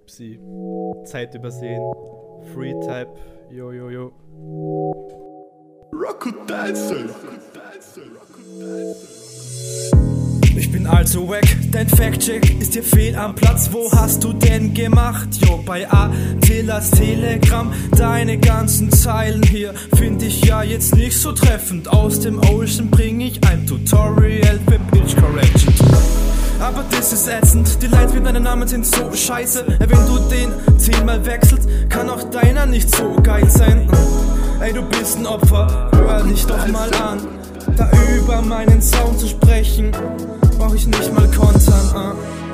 Psi. Zeit übersehen. Free Type. Yo, yo, yo. Ich bin also wack, dein Fact-Check ist hier fehl am Platz. Wo hast du denn gemacht? Jo, bei Attilas Telegram. Deine ganzen Zeilen hier find ich ja jetzt nicht so treffend. Aus dem Ocean bring ich ein Tutorial für Pitch Correction. Aber das ist ätzend, die Lines mit deinem Namen sind so scheiße. Wenn du den 10-mal wechselst, kann auch deiner nicht so geil sein. Ey, du bist ein Opfer, hör dich doch mal an. Da über meinen Sound zu sprechen, brauch ich nicht mal kontern.